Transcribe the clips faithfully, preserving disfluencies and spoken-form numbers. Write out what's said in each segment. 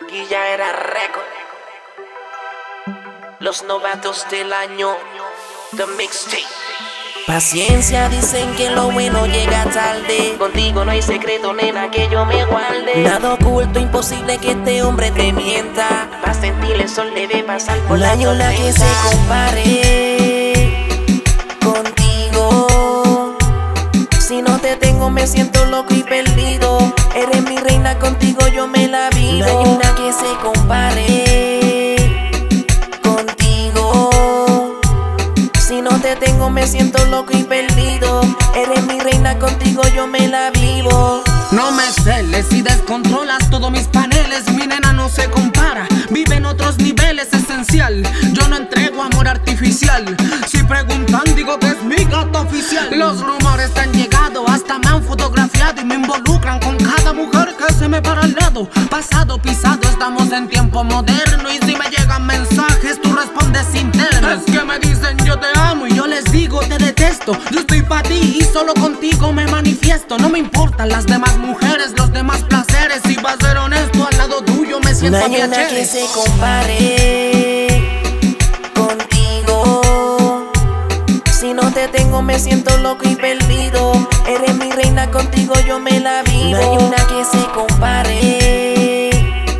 Guilla era récord. Los novatos del año, The Mixtape. Paciencia, dicen que lo bueno llega tarde. Contigo no hay secreto, nena, que yo me guarde. Nada oculto, imposible que este hombre te mienta. Pa' sentir el sol debe pasar por La la ñola que se compare contigo. Si no te tengo me siento loco y perdido. Eres mi reina, contigo yo me la vivo. No hay una que se compare contigo. Si no te tengo me siento loco y perdido. Eres mi reina, contigo yo me la vivo. No me celes si descontrolas todos mis paneles. Mi nena no se compara, vive en otros niveles, esencial. Yo no entrego amor artificial. Si preguntan digo que es mi gato oficial. Los rumores te han llegado, hasta me han fotografiado y me involucran con cada mujer que se me para al lado. Pasado pisado, estamos en tiempo moderno. Y si me llegan mensajes tú respondes sin terno. Es que me dicen yo te amo y yo les digo te detesto. Yo estoy pa' ti y solo contigo me manifiesto. No me importan las demás mujeres, los demás placeres. Si vas a ser honesto, al lado tuyo me siento no a hay una que piacere. se compare contigo. Si no te tengo me siento loco y perdido. Eres mi reina, contigo yo me la vivo. No hay una que se compare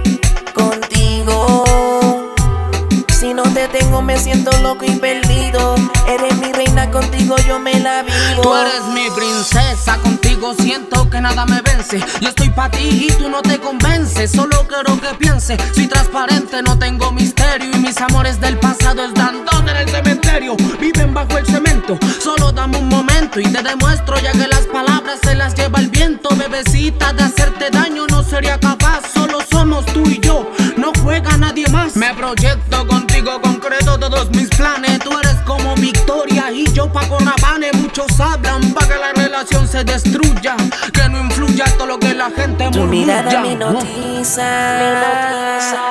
contigo. Si no te tengo me siento loco y perdido. Eres mi reina, contigo yo me la vivo. Tú eres mi princesa, contigo siento que nada me vence. Yo estoy pa' ti y tú no te convences. Solo quiero que piense, soy transparente, no tengo misterio. Y mis amores del pasado están donde en el cementerio. Viven bajo el cemento, solo dame un momento y te demuestro ya que las palabras se las lleva el viento. Bebecita, de hacerte daño no sería capaz. Solo somos tú y yo, no juega nadie más. Me proyecto contigo, concreto todos mis planes. Tú eres como Victoria y yo Paco Rabanne. Muchos hablan pa' que la relación se destruya, que no influya todo lo que la gente murmura. Tu mirada me hipnotiza, Me hipnotiza.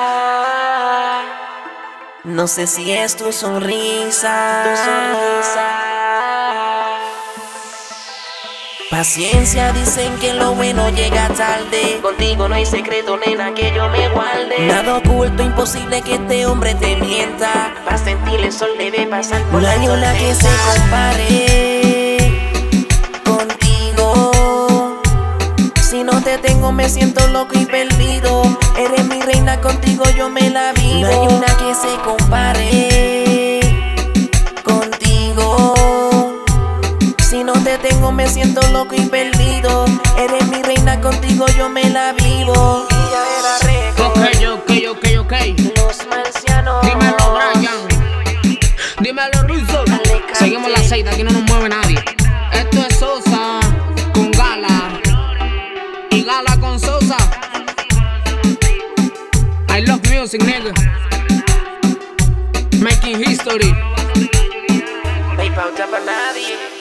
no sé si es tu sonrisa. Tu sonrisa. Paciencia, dicen que lo bueno llega tarde. Contigo no hay secreto, nena, que yo me guarde. Nada oculto, imposible que este hombre te mienta. Pa' sentir el sol debe pasar por No la hay una que se compare contigo. Si no te tengo me siento loco y perdido. Eres mi reina, contigo yo me la vivo. No hay una que se compare contigo. Si no te tengo me siento loco y perdido. Eres mi reina, contigo yo me la vivo. Guilla era récord. Ok, ok, ok, ok. Los marcianos. Dímelo, Brian. Dímelo, Russo. Seguimos la seis, aquí no nos mueve nadie. Esto es Sosa con Gala y Gala con Sosa. I love music, nigga. Making history. No hay pauta para nadie.